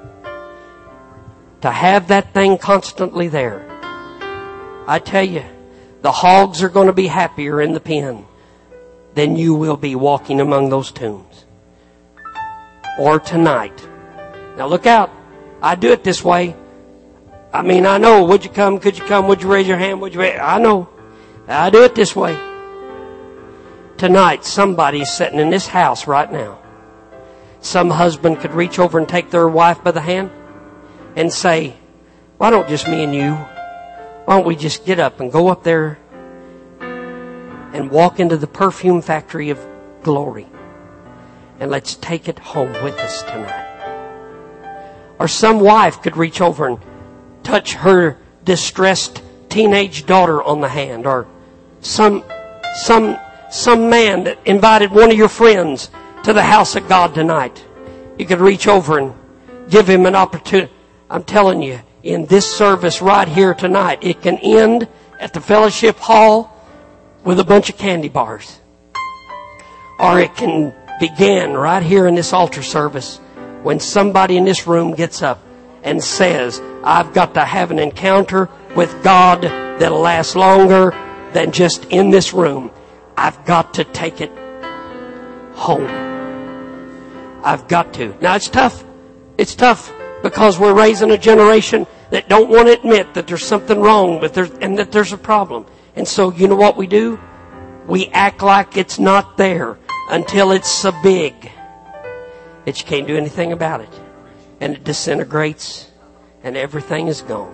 to have that thing constantly there. I tell you, the hogs are going to be happier in the pen than you will be walking among those tombs. Or tonight. Now look out. I do it this way. I mean, I know. Would you come? Could you come? Would you raise your hand? I know. I do it this way. Tonight, somebody's sitting in this house right now. Some husband could reach over and take their wife by the hand and say, why don't just me and you, why don't we just get up and go up there and walk into the perfume factory of glory, and let's take it home with us tonight. Or some wife could reach over and touch her distressed teenage daughter on the hand, or some man that invited one of your friends to the house of God tonight. You could reach over and give him an opportunity. I'm telling you, in this service right here tonight, it can end at the fellowship hall with a bunch of candy bars. Or it can begin right here in this altar service when somebody in this room gets up and says, I've got to have an encounter with God that'll last longer than just in this room. I've got to take it home. I've got to. Now it's tough. It's tough because we're raising a generation that don't want to admit that there's something wrong and that there's a problem. And so you know what we do? We act like it's not there until it's so big that you can't do anything about it. And it disintegrates and everything is gone.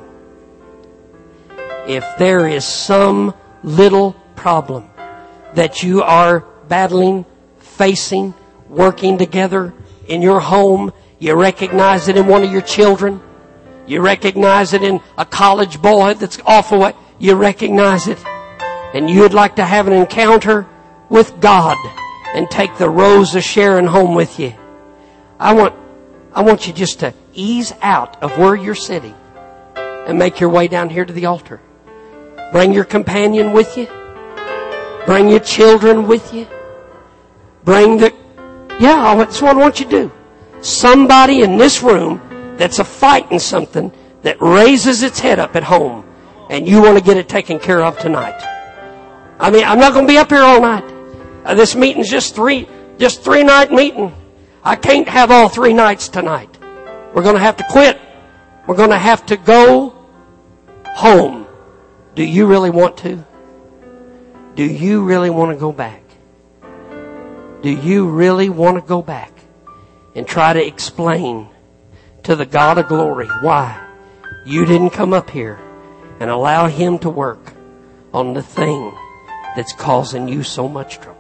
If there is some little problem that you are battling, facing, working together in your home, you recognize it in one of your children, you recognize it in a college boy that's off away, you recognize it, and you'd like to have an encounter with God and take the Rose of Sharon home with you, I want you just to ease out of where you're sitting and make your way down here to the altar. Bring your companion with you. Bring your children with you. That's what I want you to do. Somebody in this room that's fighting something that raises its head up at home, and you want to get it taken care of tonight. I mean, I'm not going to be up here all night. This meeting's just three night meeting. I can't have all 3 nights tonight. We're going to have to quit. We're going to have to go home. Do you really want to? Do you really want to go back? Do you really want to go back and try to explain to the God of glory why you didn't come up here and allow Him to work on the thing that's causing you so much trouble?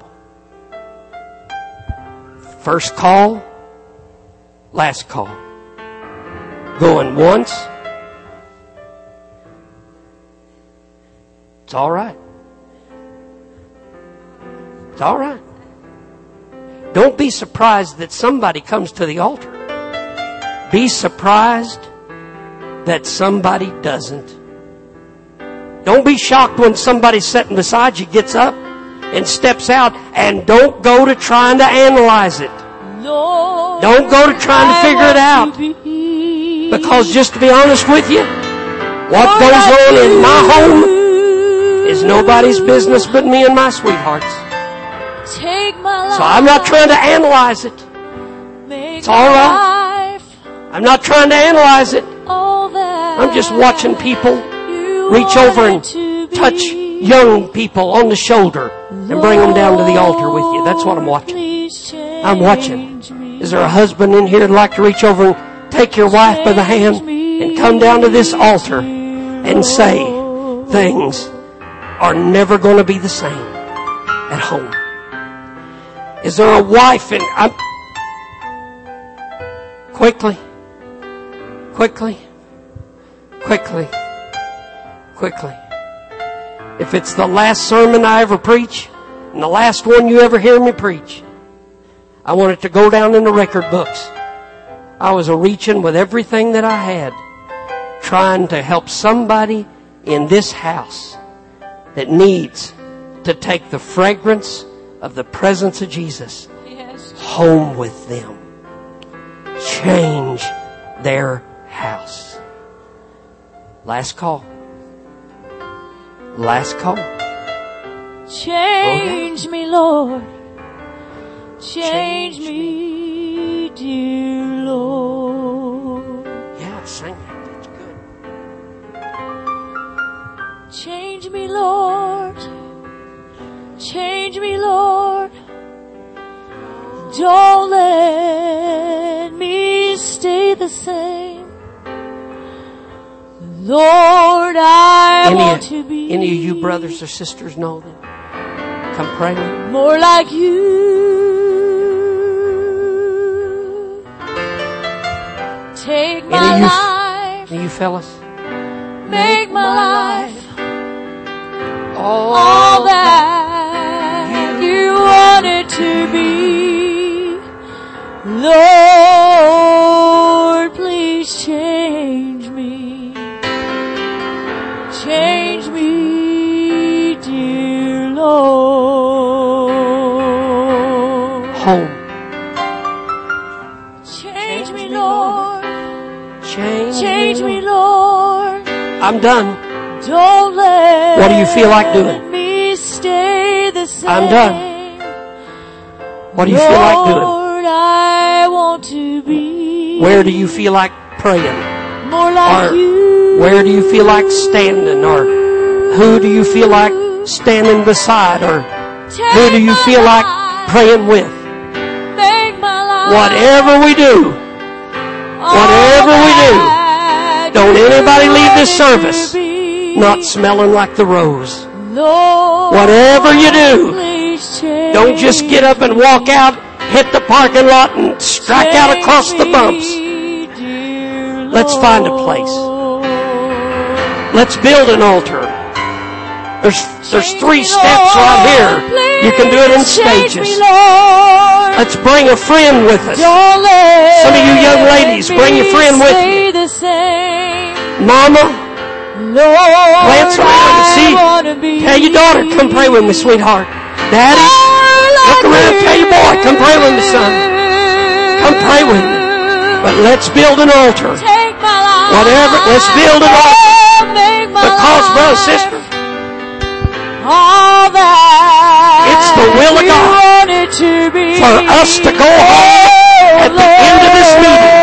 First call, last call. Going once, it's all right. It's all right. Don't be surprised that somebody comes to the altar. Be surprised that somebody doesn't. Don't be shocked when somebody sitting beside you gets up and steps out, and don't go to trying to analyze it. Don't go to trying to figure it out. Because just to be honest with you, what goes on in my home is nobody's business but me and my sweethearts. So I'm not trying to analyze it. It's all right. I'm not trying to analyze it. I'm just watching people reach over and touch young people on the shoulder and bring them down to the altar with you. That's what I'm watching. I'm watching. Is there a husband in here that'd like to reach over and take your wife by the hand and come down to this altar and say things are never going to be the same at home? Is there a wife in... Quickly. quickly. If it's the last sermon I ever preach, and the last one you ever hear me preach, I want it to go down in the record books. I was reaching with everything that I had, trying to help somebody in this house that needs to take the fragrance of the presence of Jesus home with them. Change their house. Last call. Last call. Change me, Lord. Change me, dear Lord. Yeah, sing that. That's good. Change me, Lord. Change me, Lord. Don't let me stay the same. Lord, I want to be. Any of you brothers or sisters know them? Come pray with me. More like you. Take my life. Any of you fellas? Make my life all that you want it to be. Lord, please change me. Change me, dear Lord. Home. Change me, Lord. Change me, Lord. I'm done. Don't let What do you feel like doing? me stay the same. I'm done. What do you feel like doing? Lord, I want to be. Where do you feel like praying? More like Or you. where do you feel like standing? Or who do you feel like standing beside? Or who do you feel like praying with? Make my life Whatever we do, don't anybody leave this service not smelling like the rose. Lord, Whatever you do, please change don't just get up and walk out, hit the parking lot and strike out across the bumps. me, dear Let's find a place. Lord. Let's build an altar. There's 3 steps right here. You can do it in stages. Let's bring a friend with us. Some of you young ladies, bring your friend with you. Mama, glance around and see. Tell your daughter, come pray with me, sweetheart. Daddy, look around, tell your boy, come pray with me, son. Come pray with me. But let's build an altar. Whatever, let's build an altar. Because, brother, sister, it's the will of God for us to go home at the end of this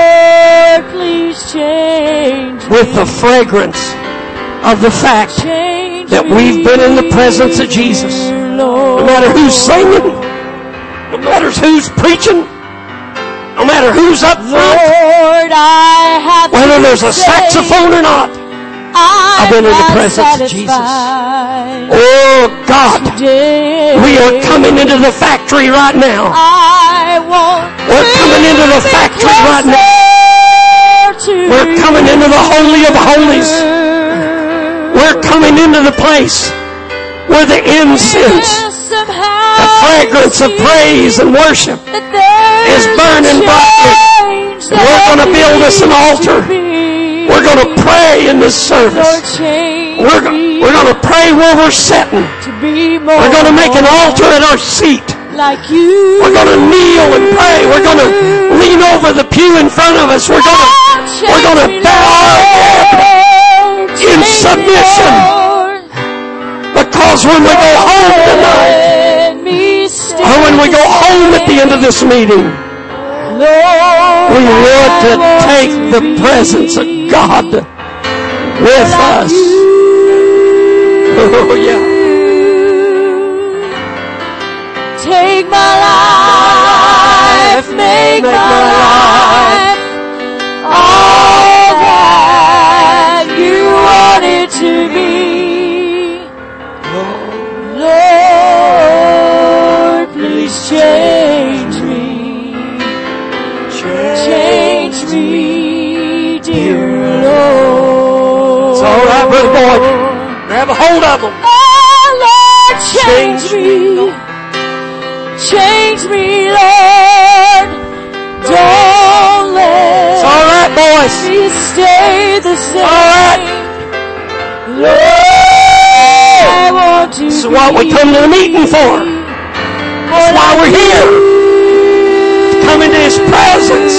meeting with the fragrance of the fact that we've been in the presence of Jesus. No matter who's singing, no matter who's preaching, no matter who's up front, whether there's a saxophone or not, I've been in the presence of Jesus. Oh God, we are coming into the factory right now. We're coming into the factory right now. We're coming into the Holy of Holies. We're coming into the place where the incense, the fragrance of praise and worship is burning brightly. And we're going to build us an altar. We're going to pray in this service. We're going to pray where we're sitting. We're going to make an altar at our seat. We're going to kneel and pray. We're going to lean over the pew in front of us. We're going to bow our head in submission. Because when we go home tonight, or when we go home at the end of this meeting, we want to take the presence of God with us. Oh, yeah. Take my life, make my life all that you want it to be. Lord, please change me. Change me, dear Lord. It's all right, Brother Boyd. a hold of them. Oh, Lord, change me. Change me, Lord. Don't let It's all right, boys. me stay the same. All right. Lord, I want to This is what we come to the meeting for. That's why we're here. To come into His presence.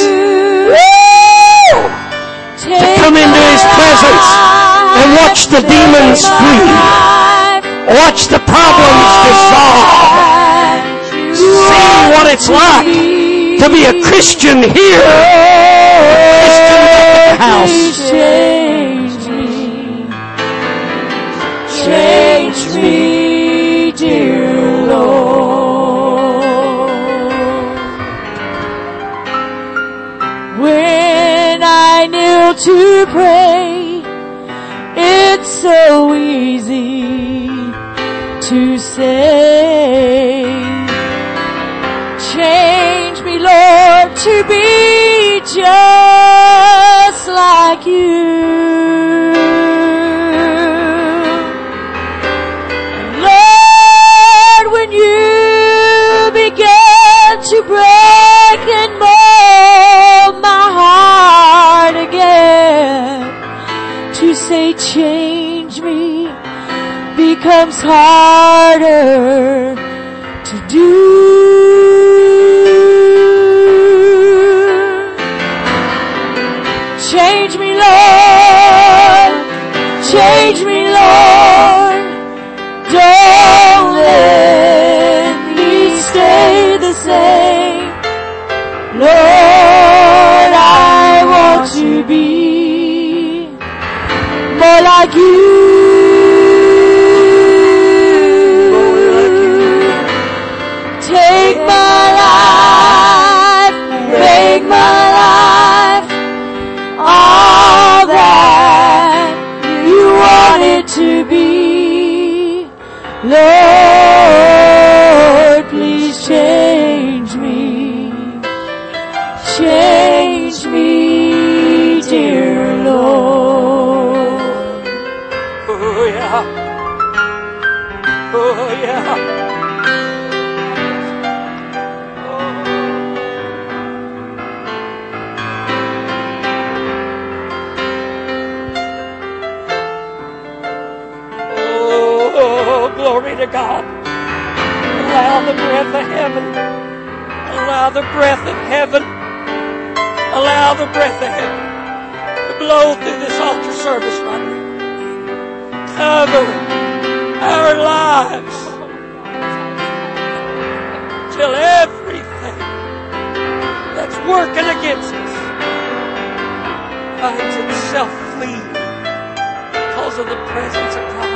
To come into His presence and watch the demons flee. Watch the problems dissolve. See what it's like to be a Christian here. Christians at the house. Change me, dear Lord. When I kneel to pray, it's so easy to say, change me, Lord, to be just like you. Lord, when you began to break and mold my heart again, to say change me becomes harder to do. Change me, Lord. Change me, Lord. Don't let me stay the same. Lord, I want to be more like you. Take my life, make my life all that you want it to be. Lord, please change me. Change me, dear Lord. Oh yeah. Oh yeah. Glory to God. Allow the breath of heaven. Allow the breath of heaven. Allow the breath of heaven to blow through this altar service right now. Cover our lives till everything that's working against us finds itself fleeing because of the presence of God.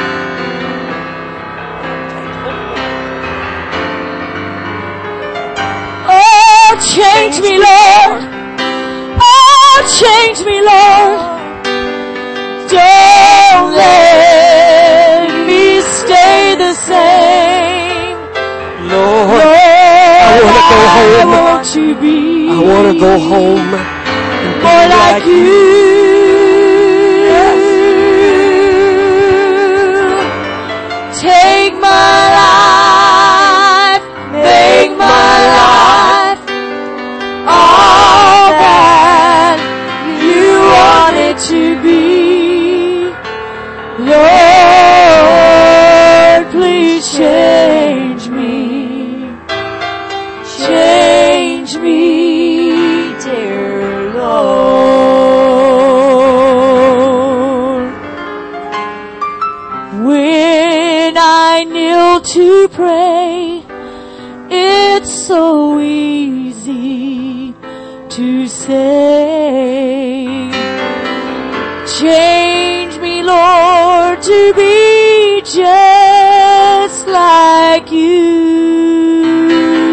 Change me, Lord. Oh, change me, Lord. Don't let me stay the same. Lord, I want to go home. I want to be. I want to go home and be more like you. Yes. Take my life, make my life all that you want it to be. Lord, please change me. Change me, dear Lord. When I kneel to pray, it's so easy to say, change me, Lord, to be just like you.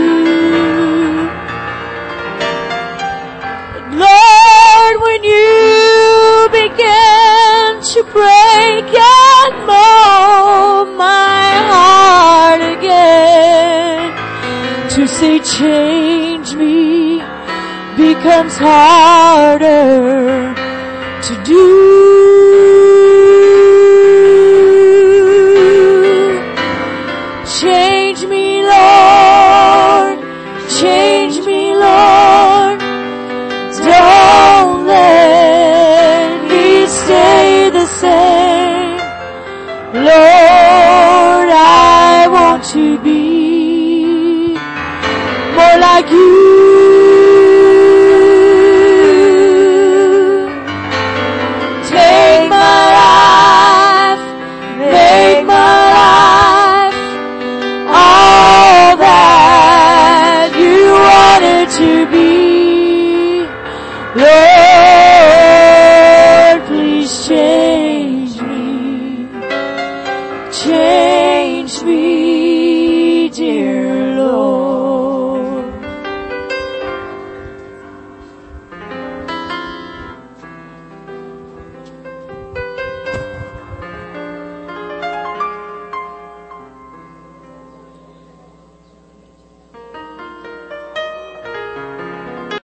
Lord, when you began to break and mold my heart again, to say change me becomes harder to do. to be more like you.